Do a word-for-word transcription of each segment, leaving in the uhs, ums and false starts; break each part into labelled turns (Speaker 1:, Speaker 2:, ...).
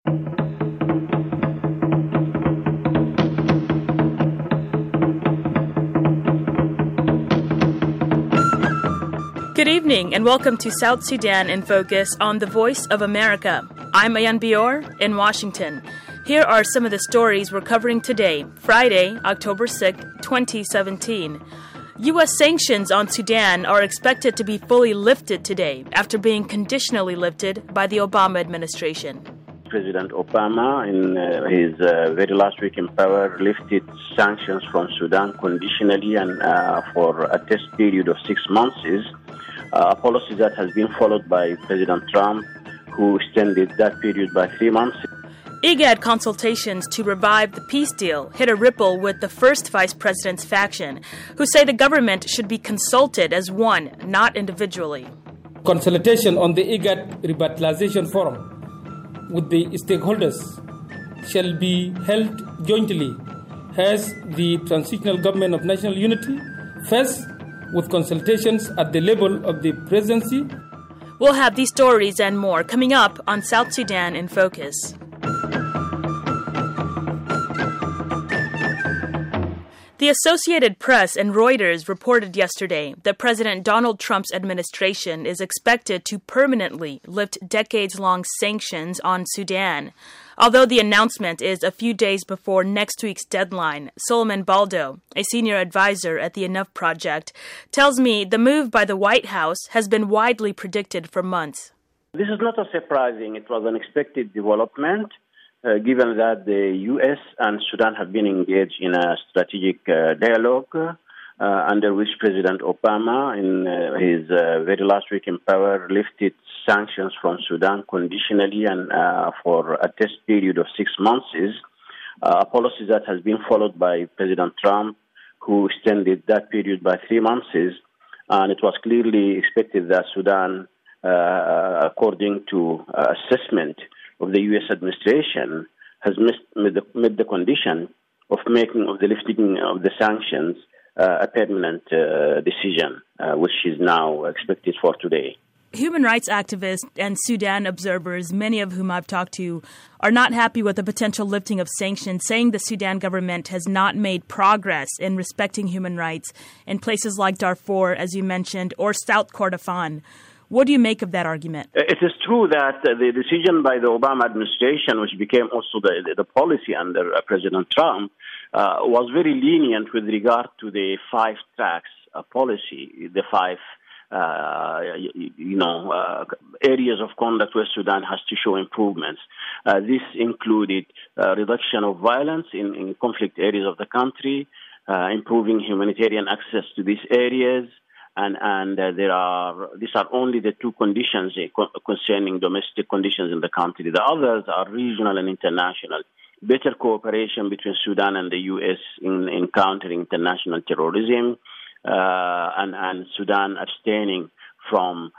Speaker 1: Good evening and welcome to South Sudan in Focus on The Voice of America. I'm Ayan Bior in Washington. Here are some of the stories we're covering today, Friday, October sixth, twenty seventeen. U S sanctions on Sudan are expected to be fully lifted today after being conditionally lifted by the Obama administration.
Speaker 2: President Obama, in uh, his uh, very last week in power, lifted sanctions from Sudan conditionally and uh, for a test period of six months. Is uh, a policy that has been followed by President Trump, who extended that period by three months.
Speaker 1: IGAD consultations to revive the peace deal hit a ripple with the first vice president's faction, who say the government should be consulted as one, not individually.
Speaker 3: Consultation on the IGAD revitalization forum with the stakeholders shall be held jointly as the Transitional Government of National Unity, first with consultations at the level of the presidency.
Speaker 1: We'll have these stories and more coming up on South Sudan in Focus. The Associated Press and Reuters reported yesterday that President Donald Trump's administration is expected to permanently lift decades-long sanctions on Sudan. Although the announcement is a few days before next week's deadline, Solomon Baldo, a senior advisor at the Enough Project, tells me the move by the White House has been widely predicted for months.
Speaker 2: This is not a surprising. It was an expected development. Uh, given that the U S and Sudan have been engaged in a strategic uh, dialogue uh, under which President Obama, in uh, his uh, very last week in power, lifted sanctions from Sudan conditionally and uh, for a test period of six months, is uh, a policy that has been followed by President Trump, who extended that period by three months, is, and it was clearly expected that Sudan, uh, according to uh, assessment of the U S administration, has missed, made, the, made the condition of making of the lifting of the sanctions uh, a permanent uh, decision, uh, which is now expected for today.
Speaker 1: Human rights activists and Sudan observers, many of whom I've talked to, are not happy with the potential lifting of sanctions, saying the Sudan government has not made progress in respecting human rights in places like Darfur, as you mentioned, or South Kordofan. What do you make of that argument?
Speaker 2: It is true that the decision by the Obama administration, which became also the, the policy under President Trump, uh, was very lenient with regard to the five tracks uh, policy, the five uh, you, you know uh, areas of conduct where Sudan has to show improvements. Uh, this included uh, reduction of violence in, in conflict areas of the country, uh, improving humanitarian access to these areas. And, and uh, there are these are only the two conditions uh, co- concerning domestic conditions in the country. The others are regional and international. Better cooperation between Sudan and the U S in, in countering international terrorism, uh, and, and Sudan abstaining from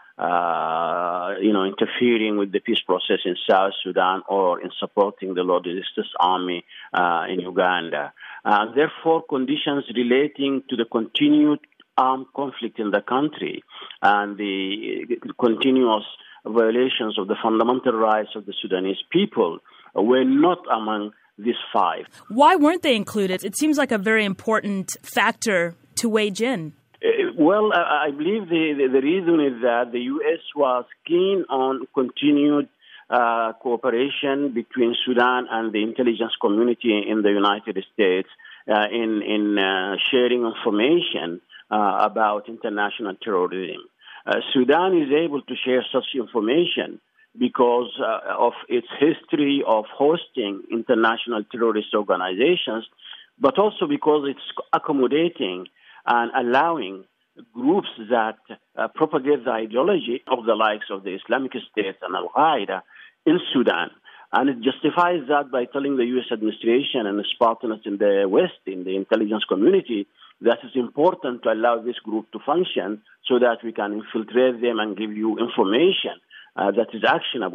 Speaker 2: uh, you know interfering with the peace process in South Sudan or in supporting the Lord Resistance Army uh, in Uganda. Uh, therefore, conditions relating to the continued armed conflict in the country and the continuous violations of the fundamental rights of the Sudanese people were not among these five.
Speaker 1: Why weren't they included? It seems like a very important factor to wage in.
Speaker 2: Uh, well, I, I believe the, the, the reason is that the U S was keen on continued uh, cooperation between Sudan and the intelligence community in the United States uh, in, in uh, sharing information Uh, about international terrorism. Uh, Sudan is able to share such information because uh, of its history of hosting international terrorist organizations, but also because it's accommodating and allowing groups that uh, propagate the ideology of the likes of the Islamic State and Al-Qaeda in Sudan. And it justifies that by telling the U S administration and its partners in the West, in the intelligence community, that it's important to allow this group to function so that we can infiltrate them and give you information uh, that is actionable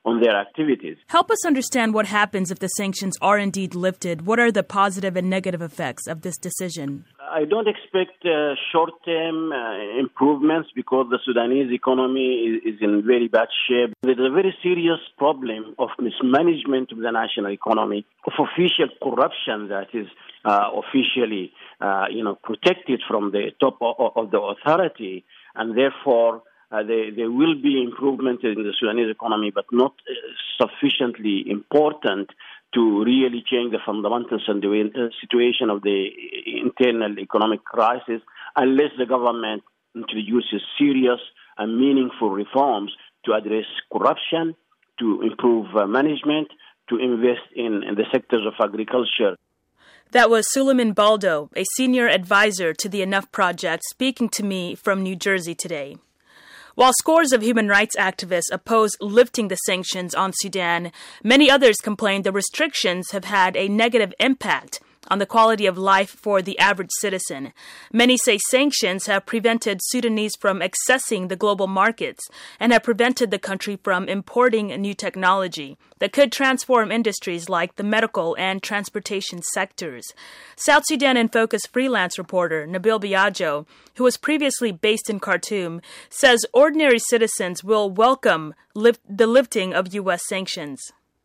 Speaker 2: on their activities.
Speaker 1: Help us understand what happens if the sanctions are indeed lifted. What are the positive and negative effects of this decision?
Speaker 2: I don't expect uh, short-term uh, improvements because the Sudanese economy is, is in very bad shape. There's a very serious problem of mismanagement of the national economy, of official corruption that is uh, officially, uh, you know, protected from the top of, of the authority, and therefore uh, there, there will be improvement in the Sudanese economy, but not uh, sufficiently important to really change the fundamentals and the situation of the internal economic crisis unless the government introduces serious and meaningful reforms to address corruption, to improve uh, management, to invest in, in the sectors of agriculture.
Speaker 1: That was Suleiman Baldo, a senior advisor to the Enough Project, speaking to me from New Jersey today. While scores of human rights activists oppose lifting the sanctions on Sudan, many others complain the restrictions have had a negative impact on the quality of life for the average citizen. Many say sanctions have prevented Sudanese from accessing the global markets and have prevented the country from importing new technology that could transform industries like the medical and transportation sectors. South Sudan in Focus freelance reporter Nabil Biagio, who was previously based in Khartoum, says ordinary citizens will welcome lift the lifting of U S sanctions.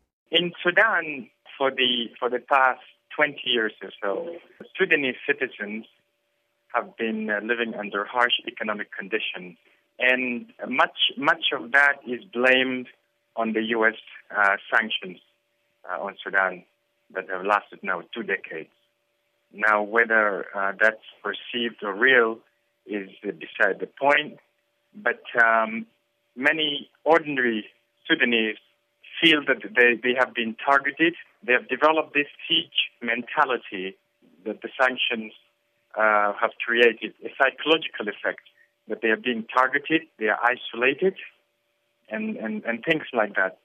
Speaker 4: In Sudan, for the for the past twenty years or so, Sudanese citizens have been uh, living under harsh economic conditions, and much much of that is blamed on the U S uh, sanctions uh, on Sudan that have lasted now two decades. Now, whether uh, that's perceived or real is beside the point, but um, many ordinary Sudanese feel that they, they have been targeted. They have developed this siege mentality that the sanctions uh, have created, a psychological effect, that they are being targeted, they are isolated, and, and, and things like that.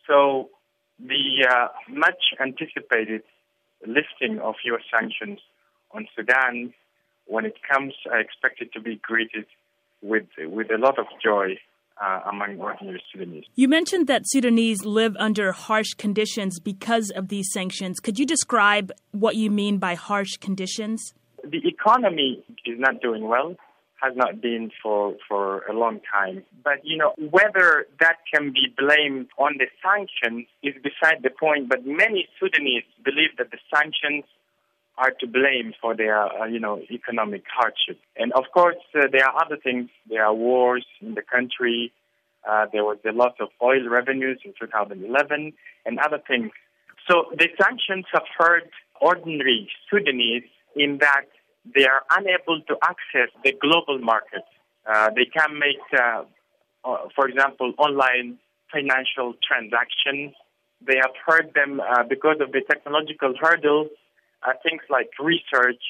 Speaker 4: So the uh, much anticipated lifting of U S sanctions on Sudan, when it comes, I expect it to be greeted with with a lot of joy Uh, among ordinary Sudanese.
Speaker 1: You mentioned that Sudanese live under harsh conditions because of these sanctions. Could you describe what you mean by harsh conditions?
Speaker 4: The economy is not doing well, has not been for, for a long time. But, you know, whether that can be blamed on the sanctions is beside the point. But many Sudanese believe that the sanctions are to blame for their, uh, you know, economic hardship. And of course, uh, there are other things. There are wars in the country. Uh, there was a loss of oil revenues in two thousand eleven and other things. So the sanctions have hurt ordinary Sudanese in that they are unable to access the global market. Uh, they can make, uh, uh, for example, online financial transactions. They have hurt them uh, because of the technological hurdles. Uh, things like research,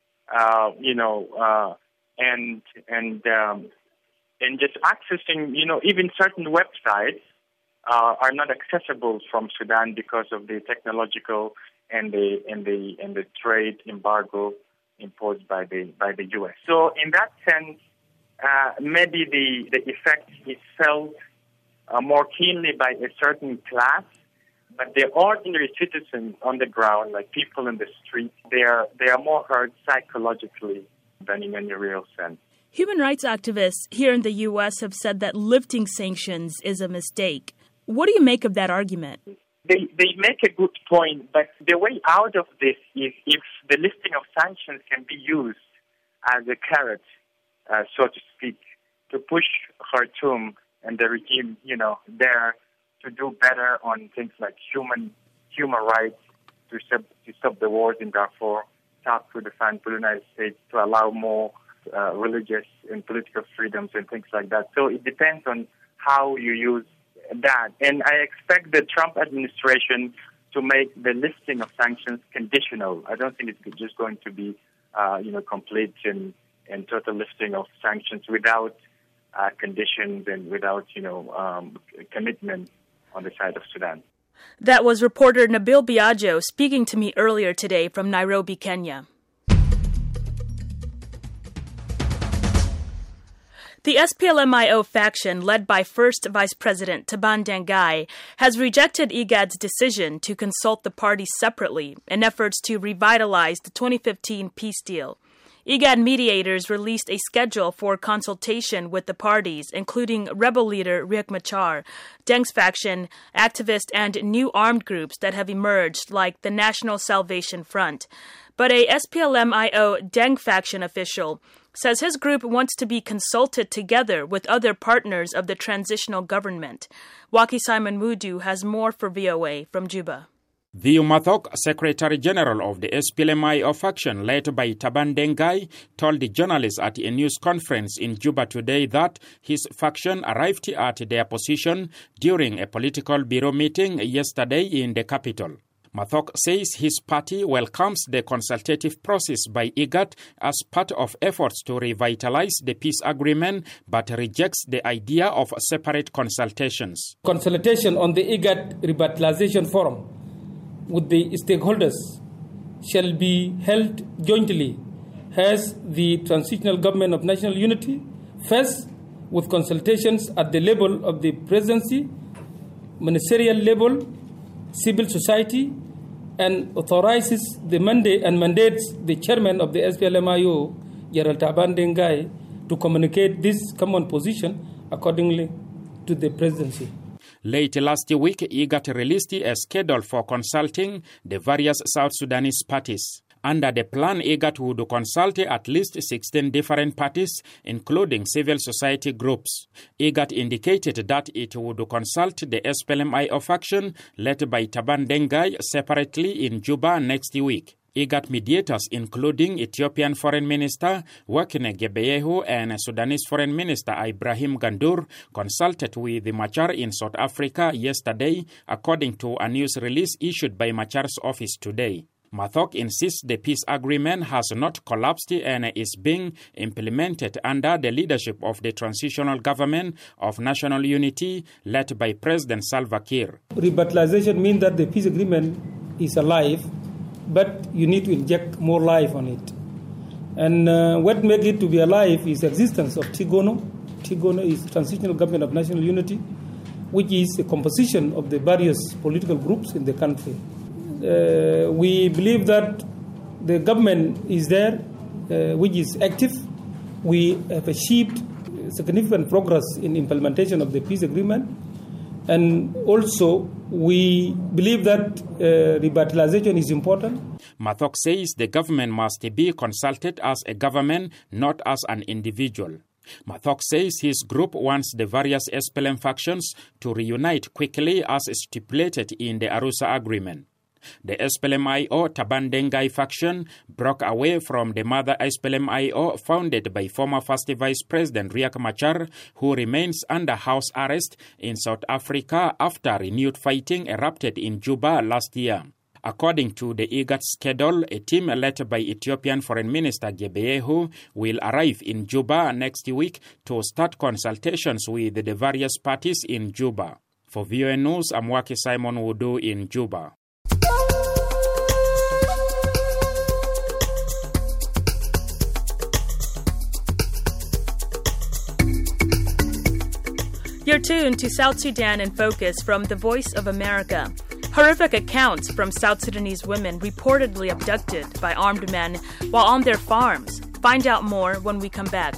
Speaker 4: uh, you know, uh, and and um, and just accessing, you know, even certain websites uh, are not accessible from Sudan because of the technological and the and the and the trade embargo imposed by the by the U S. So in that sense, uh, maybe the the effect is felt uh, more keenly by a certain class. But the ordinary citizens on the ground, like people in the street, they are they are more hurt psychologically than in any real sense.
Speaker 1: Human rights activists here in the U S have said that lifting sanctions is a mistake. What do you make of that argument?
Speaker 4: They they make a good point, but the way out of this is if the lifting of sanctions can be used as a carrot, uh, so to speak, to push Khartoum and the regime, you know, there to do better on things like human human rights, to stop, to stop the wars in Darfur, talk to the fund for the United States, to allow more uh, religious and political freedoms and things like that. So it depends on how you use that. And I expect the Trump administration to make the lifting of sanctions conditional. I don't think it's just going to be, uh, you know, complete and, and total lifting of sanctions without uh, conditions and without, you know, um, commitment on the side of Sudan.
Speaker 1: That was reporter Nabil Biagio speaking to me earlier today from Nairobi, Kenya. The S P L M I O faction, led by First Vice President Taban Dengai, has rejected IGAD's decision to consult the party separately in efforts to revitalize the twenty fifteen peace deal. IGAD mediators released a schedule for consultation with the parties, including rebel leader Riek Machar, Deng's faction, activists, and new armed groups that have emerged, like the National Salvation Front. But a S P L M I O Deng faction official says his group wants to be consulted together with other partners of the transitional government. Waki Simon Mudu has more for V O A from Juba.
Speaker 5: The Umathok, Secretary General of the S P L M I O faction led by Taban Dengai, told the journalists at a news conference in Juba today that his faction arrived at their position during a political bureau meeting yesterday in the capital. Mathok says his party welcomes the consultative process by IGAD as part of efforts to revitalize the peace agreement, but rejects the idea of separate consultations.
Speaker 3: Consultation on the IGAD Revitalization Forum with the stakeholders shall be held jointly as the Transitional Government of National Unity, first with consultations at the level of the presidency, ministerial level, civil society, and authorizes the mandate and mandates the chairman of the S P L M I O, General Taban Dengai, to communicate this common position accordingly to the presidency.
Speaker 5: Late last week, IGAD released a schedule for consulting the various South Sudanese parties. Under the plan, IGAD would consult at least sixteen different parties, including civil society groups. IGAD indicated that it would consult the S P L M I O faction led by Taban Dengai separately in Juba next week. IGAD mediators, including Ethiopian Foreign Minister Wekne Gebeyehu and Sudanese Foreign Minister Ibrahim Gandur, consulted with Machar in South Africa yesterday, according to a news release issued by Machar's office today. Mathok insists the peace agreement has not collapsed and is being implemented under the leadership of the transitional government of national unity led by President Salva Kiir.
Speaker 3: Revitalization means that the peace agreement is alive, but you need to inject more life on it. And uh, what makes it to be alive is the existence of Tigono. Tigono is Transitional Government of National Unity, which is a composition of the various political groups in the country. Uh, we believe that the government is there, uh, which is active. We have achieved significant progress in implementation of the peace agreement. And also, we believe that uh, revitalization is important.
Speaker 5: Mathok says the government must be consulted as a government, not as an individual. Mathok says his group wants the various S P L M factions to reunite quickly as stipulated in the Arusha Agreement. The S P L M I O Taban Dengai faction broke away from the mother S P L M I O founded by former First Vice President Riek Machar, who remains under house arrest in South Africa after renewed fighting erupted in Juba last year. According to the IGAD schedule, a team led by Ethiopian Foreign Minister Gebeyehu will arrive in Juba next week to start consultations with the various parties in Juba. For V O A News, I'm Waki Simon Wudu in Juba.
Speaker 1: You're tuned to South Sudan in Focus from the Voice of America. Horrific accounts from South Sudanese women reportedly abducted by armed men while on their farms. Find out more when we come back.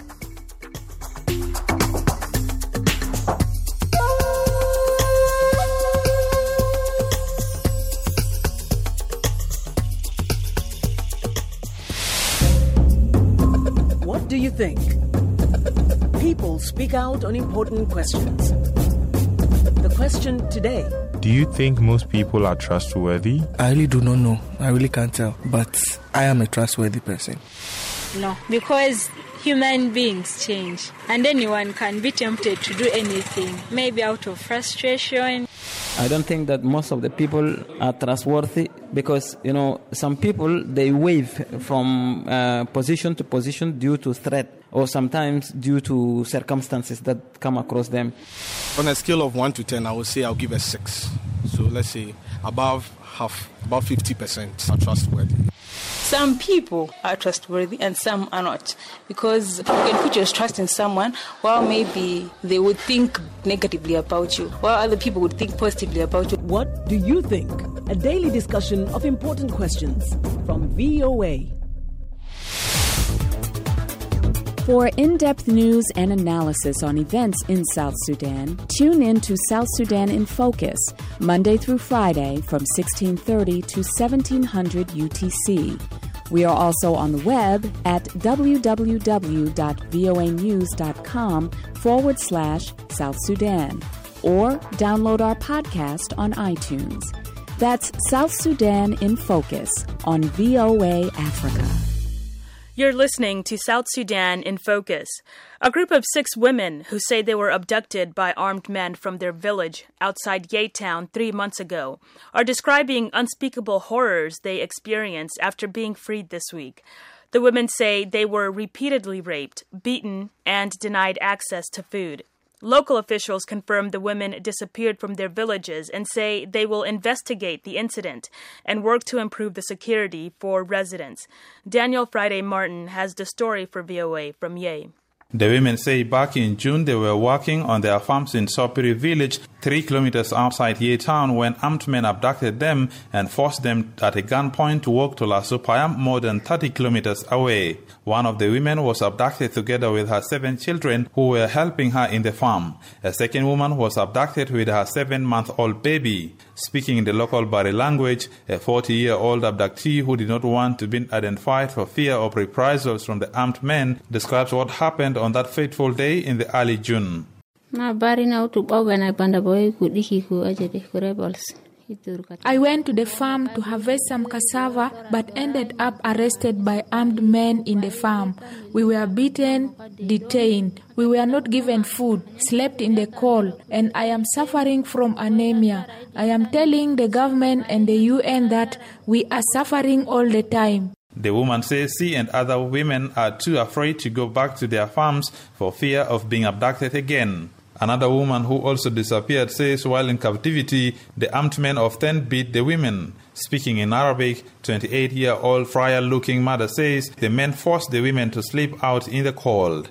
Speaker 6: What do you think? People speak out on important questions. The question today:
Speaker 7: do you think most people are trustworthy?
Speaker 8: I really do not know. I really can't tell. But I am a trustworthy person.
Speaker 9: No, because human beings change. And anyone can be tempted to do anything, maybe out of frustration.
Speaker 10: I don't think that most of the people are trustworthy because, you know, some people, they wave from uh, position to position due to threat or sometimes due to circumstances that come across them.
Speaker 11: On a scale of one to ten, I would say I'll give a six. So let's say above half, about fifty percent are trustworthy.
Speaker 12: Some people are trustworthy and some are not, because you can put your trust in someone while maybe they would think negatively about you, while other people would think positively about you.
Speaker 6: What do you think? A daily discussion of important questions from V O A.
Speaker 13: For in-depth news and analysis on events in South Sudan, tune in to South Sudan in Focus, Monday through Friday from sixteen thirty to seventeen hundred U T C. We are also on the web at www.voanews.com forward slash South Sudan, or download our podcast on iTunes. That's South Sudan in Focus on V O A Africa.
Speaker 1: You're listening to South Sudan in Focus. A group of six women who say they were abducted by armed men from their village outside Yei Town three months ago are describing unspeakable horrors they experienced after being freed this week. The women say they were repeatedly raped, beaten, and denied access to food. Local officials confirm the women disappeared from their villages and say they will investigate the incident and work to improve the security for residents. Daniel Friday Martin has the story for V O A from Yei.
Speaker 14: The women say back in June they were working on their farms in Sopiri village, three kilometers outside Yei Town, when armed men abducted them and forced them at a gunpoint to walk to Lasupayam, more than thirty kilometers away. One of the women was abducted together with her seven children who were helping her in the farm. A second woman was abducted with her seven-month-old baby. Speaking in the local Bari language, a forty-year-old abductee who did not want to be identified for fear of reprisals from the armed men describes what happened on that fateful day in the early June.
Speaker 15: I went to the farm to harvest some cassava but ended up arrested by armed men in the farm. We were beaten, detained. We were not given food, slept in the cold, and I am suffering from anemia. I am telling the government and the U N that we are suffering all the time.
Speaker 14: The woman says she and other women are too afraid to go back to their farms for fear of being abducted again. Another woman who also disappeared says while in captivity, the armed men often beat the women. Speaking in Arabic, twenty-eight-year-old friar-looking mother says the men forced the women to sleep out in the cold.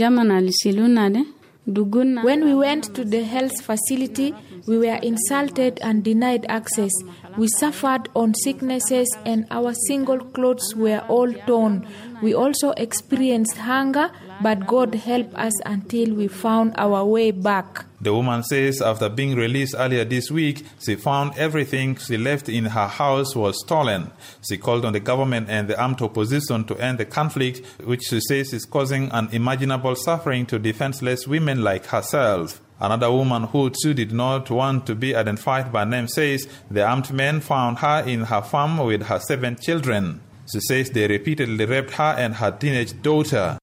Speaker 15: When we went to the health facility, we were insulted and denied access. We suffered on sicknesses and our single clothes were all torn. We also experienced hunger, but God helped us until we found our way back.
Speaker 14: The woman says after being released earlier this week, she found everything she left in her house was stolen. She called on the government and the armed opposition to end the conflict, which she says is causing unimaginable suffering to defenseless women like herself. Another woman who too did not want to be identified by name says the armed men found her in her farm with her seven children. She says they repeatedly raped her and her teenage daughter.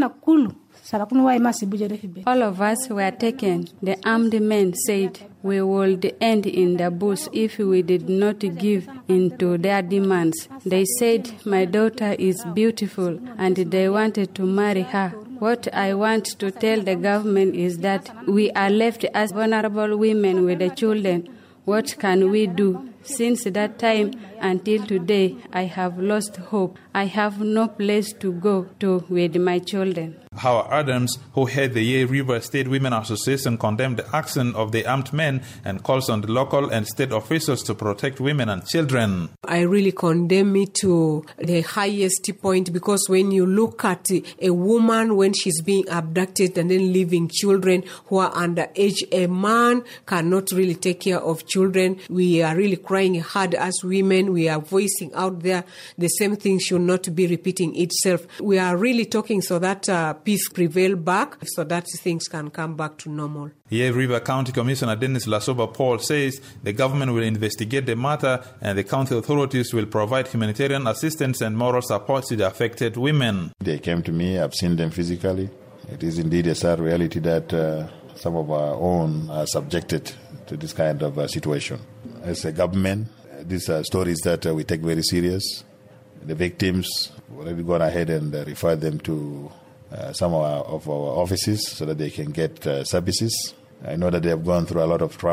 Speaker 16: All of us were taken. The armed men said we would end in the bush if we did not give in to their demands. They said my daughter is beautiful and they wanted to marry her. What I want to tell the government is that we are left as vulnerable women with the children. What can we do? Since that time until today, I have lost hope. I have no place to go to with my children.
Speaker 14: Hawa Adams, who head the Yei River State Women Association, condemned the action of the armed men and calls on the local and state officials to protect women and children.
Speaker 17: I really condemn it to the highest point, because when you look at a woman when she's being abducted and then leaving children who are underage, a man cannot really take care of children. We are really crying hard as women. We are voicing out there the same thing should not be repeating itself. We are really talking so that uh, peace prevail back, so that things can come back to normal.
Speaker 14: Yei River County Commissioner Dennis Lasoba Paul says the government will investigate the matter and the county authorities will provide humanitarian assistance and moral support to the affected women.
Speaker 18: They came to me, I've seen them physically. It is indeed a sad reality that uh, some of our own are subjected to this kind of uh, situation. As a government, these are stories that uh, we take very serious. The victims, we've already gone ahead and uh, referred them to Uh, some of our, of our offices so that they can get uh, services. I know that they have gone through a lot of trauma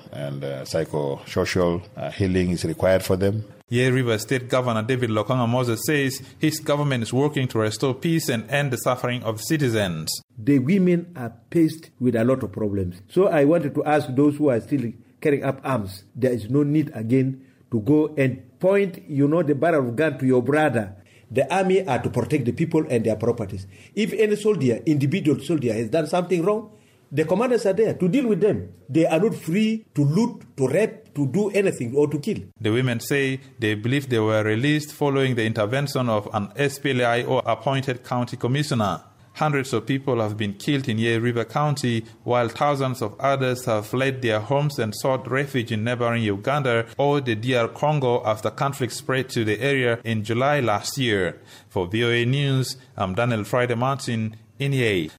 Speaker 18: and uh, psychosocial uh, healing is required for them.
Speaker 14: Yei River State Governor David Lokonga Moses says his government is working to restore peace and end the suffering of citizens.
Speaker 19: The women are faced with a lot of problems. So I wanted to ask those who are still carrying up arms, there is no need again to go and point, you know, the barrel of gun to your brother. The army are to protect the people and their properties. If any soldier, individual soldier, has done something wrong, the commanders are there to deal with them. They are not free to loot, to rape, to do anything or to kill.
Speaker 14: The women say they believe they were released following the intervention of an S P L I O appointed county commissioner. Hundreds of people have been killed in Yei River County, while thousands of others have fled their homes and sought refuge in neighboring Uganda or the D R Congo after conflict spread to the area in July last year. For V O A News, I'm Daniel Friday Martin in Yei.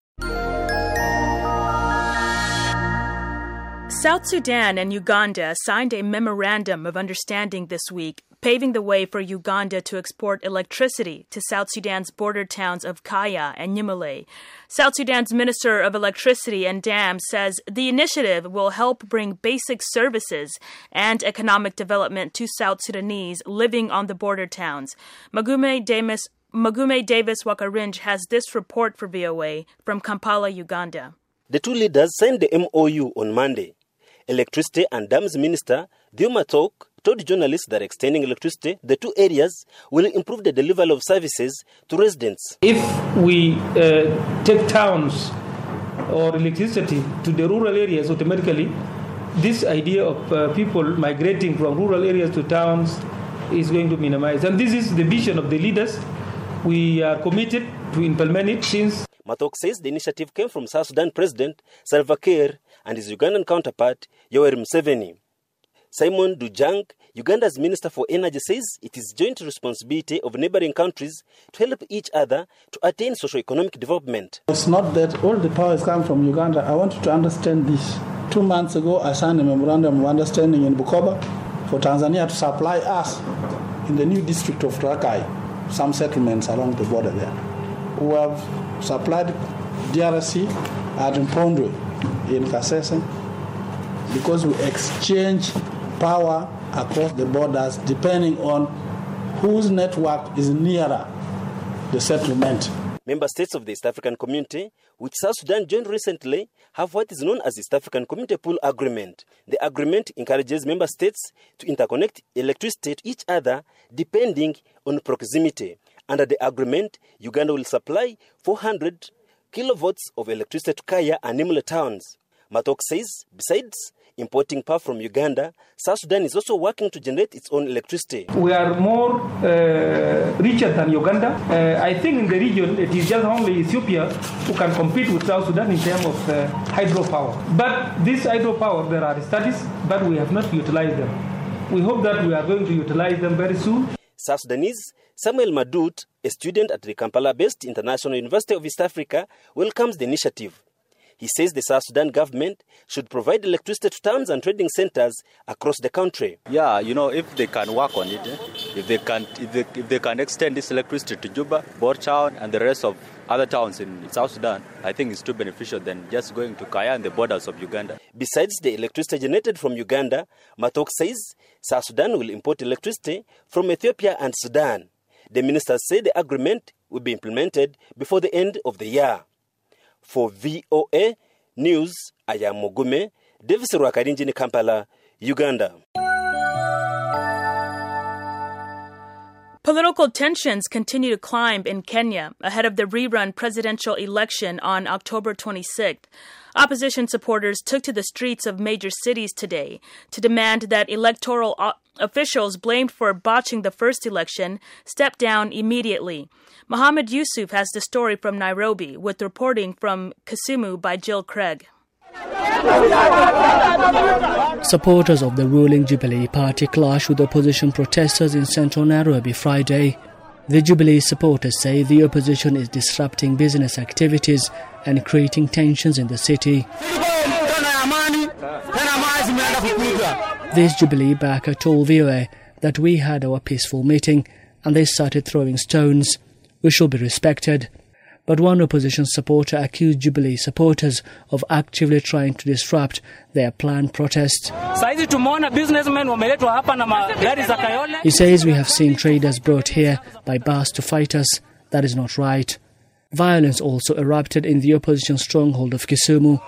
Speaker 1: South Sudan and Uganda signed a memorandum of understanding this week, paving the way for Uganda to export electricity to South Sudan's border towns of Kaya and Nyamule. South Sudan's Minister of Electricity and Dams says the initiative will help bring basic services and economic development to South Sudanese living on the border towns. Magume Davis, Magume Davis Wakarinj has this report for V O A from Kampala, Uganda.
Speaker 20: The two leaders signed the M O U on Monday. Electricity and Dams Minister Diuma Tok told journalists that extending electricity to the two areas will improve the delivery of services to residents.
Speaker 3: If we uh, take towns or electricity to the rural areas automatically, this idea of uh, people migrating from rural areas to towns is going to minimize. And this is the vision of the leaders. We are committed to implement it since.
Speaker 20: Matok says the initiative came from South Sudan President Salva Kiir and his Ugandan counterpart Yoweri Museveni. Simon Dujang, Uganda's Minister for Energy, says it is joint responsibility of neighboring countries to help each other to attain socio-economic development.
Speaker 21: It's not that all the power is coming from Uganda. I want you to understand this. Two months ago, I signed a memorandum of understanding in Bukoba for Tanzania to supply us in the new district of Rakai, some settlements along the border there. We have supplied D R C at Mpondwe in Kasese because we exchange power across the borders depending on whose network is nearer the settlement.
Speaker 20: Member states of the East African Community, which South Sudan joined recently, have what is known as the East African Community Pool Agreement. The agreement encourages member states to interconnect electricity to each other depending on proximity. Under the agreement, Uganda will supply four hundred kilovolts of electricity to Kaya and Nyamule towns. Matok says, besides importing power from Uganda, South Sudan is also working to generate its own electricity.
Speaker 3: We are more uh, richer than Uganda. Uh, I think in the region, it is just only Ethiopia who can compete with South Sudan in terms of uh, hydropower. But this hydropower, there are studies, but we have not utilized them. We hope that we are going to utilize them very soon.
Speaker 20: South Sudanese Samuel Madut, a student at the Kampala-based International University of East Africa, welcomes the initiative. He says the South Sudan government should provide electricity to towns and trading centers across the country.
Speaker 22: Yeah, you know, if they can work on it, eh? if they can, if they, if they can extend this electricity to Juba, Bortown, and the rest of other towns in South Sudan, I think it's too beneficial than just going to Kaya and the borders of Uganda.
Speaker 20: Besides the electricity generated from Uganda, Matok says South Sudan will import electricity from Ethiopia and Sudan. The ministers say the agreement will be implemented before the end of the year. For V O A News, I am Mogume, Davis Rwakarinji in Kampala, Uganda.
Speaker 1: Political tensions continue to climb in Kenya ahead of the rerun presidential election on October twenty-sixth. Opposition supporters took to the streets of major cities today to demand that electoral o- officials blamed for botching the first election step down immediately. Mohammed Yusuf has the story from Nairobi, with reporting from Kisumu by Jill Craig.
Speaker 23: Supporters of the ruling Jubilee Party clashed with opposition protesters in central Nairobi Friday. The Jubilee supporters say the opposition is disrupting business activities and creating tensions in the city. This Jubilee backer told V O A that we had our peaceful meeting and they started throwing stones. We should be respected. But one opposition supporter accused Jubilee supporters of actively trying to disrupt their planned protest. He says we have seen traders brought here by bus to fight us. That is not right. Violence also erupted in the opposition stronghold of Kisumu.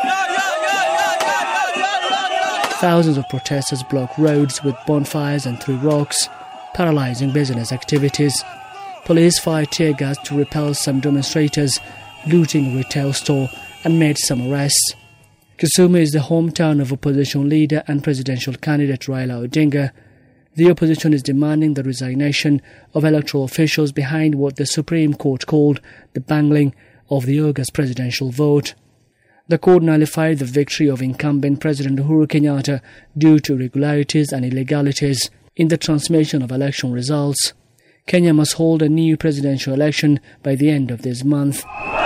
Speaker 23: Thousands of protesters blocked roads with bonfires and threw rocks, paralyzing business activities. Police fired tear gas to repel some demonstrators, looting a retail store, and made some arrests. Kisumu is the hometown of opposition leader and presidential candidate Raila Odinga. The opposition is demanding the resignation of electoral officials behind what the Supreme Court called the bungling of the August presidential vote. The court nullified the victory of incumbent President Uhuru Kenyatta due to irregularities and illegalities in the transmission of election results. Kenya must hold a new presidential election by the end of this month.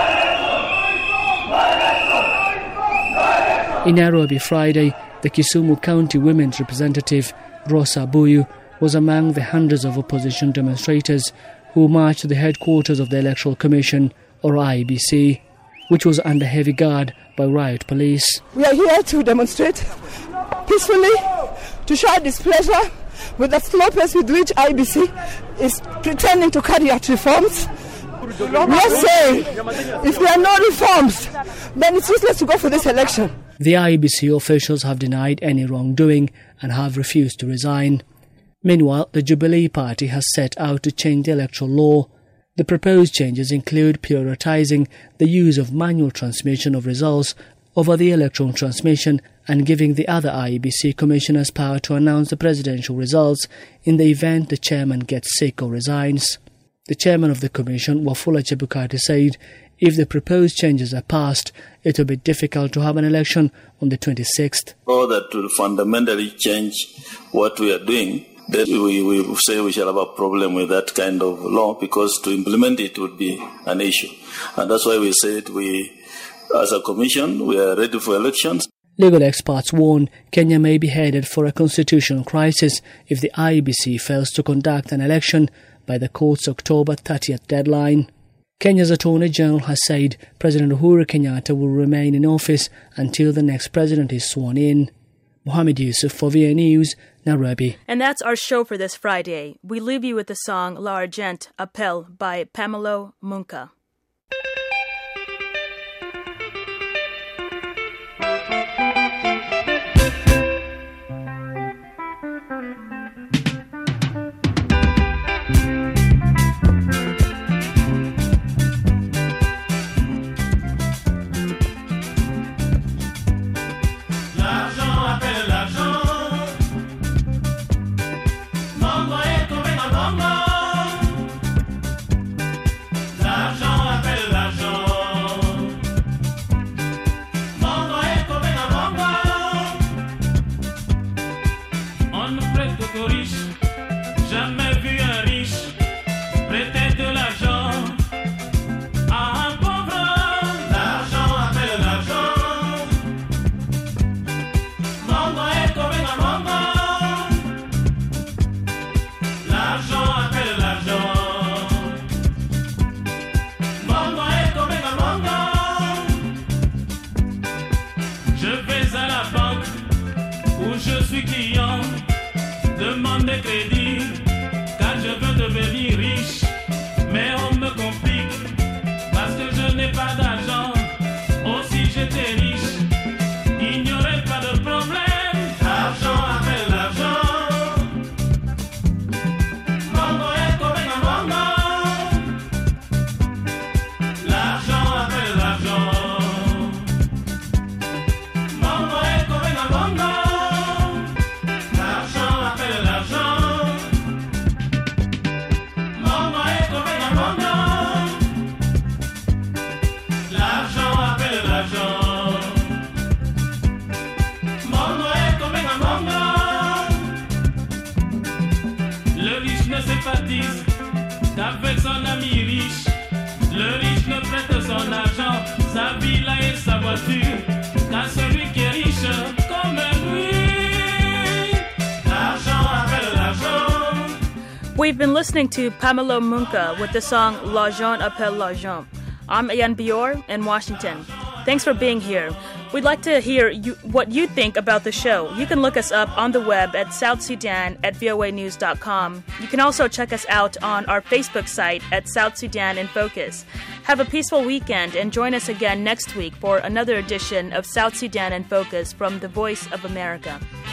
Speaker 23: In Nairobi Friday, the Kisumu County Women's Representative Rosa Buyu was among the hundreds of opposition demonstrators who marched to the headquarters of the Electoral Commission, or I E B C, which was under heavy guard by riot police.
Speaker 2: We are here to demonstrate peacefully, to show displeasure with the slow pace with which I E B C is pretending to carry out reforms. We are saying if there are no reforms, then it's useless to go for this election.
Speaker 23: The I E B C officials have denied any wrongdoing and have refused to resign. Meanwhile, the Jubilee Party has set out to change the electoral law. The proposed changes include prioritizing the use of manual transmission of results over the electronic transmission and giving the other I E B C commissioners power to announce the presidential results in the event the chairman gets sick or resigns. The chairman of the commission, Wafula Chebukati, said if the proposed changes are passed, it will be difficult to have an election on the twenty-sixth.
Speaker 4: Or that will fundamentally change what we are doing, then we, we say we shall have a problem with that kind of law, because to implement it would be an issue. And that's why we said we, as a commission, we are ready for elections.
Speaker 23: Legal experts warn Kenya may be headed for a constitutional crisis if the I E B C fails to conduct an election by the court's October thirtieth deadline. Kenya's Attorney General has said President Uhuru Kenyatta will remain in office until the next president is sworn in. Mohammed Yusuf for V A News, Nairobi.
Speaker 1: And that's our show for this Friday. We leave you with the song L'Argent Appel by Pamela Munka.
Speaker 5: Qu'avec son ami riche, le riche ne prête son argent, sa villa et sa voiture, qu'à celui qui est riche comme lui. L'argent appelle l'argent.
Speaker 1: We've been listening to Pamela Munka with the song L'Argent Appelle l'Argent. I'm Ayan Bior in Washington. Thanks for being here. We'd like to hear you, what you think about the show. You can look us up on the web at South Sudan at V O A news dot com. You can also check us out on our Facebook site at South Sudan in Focus. Have a peaceful weekend and join us again next week for another edition of South Sudan in Focus from the Voice of America.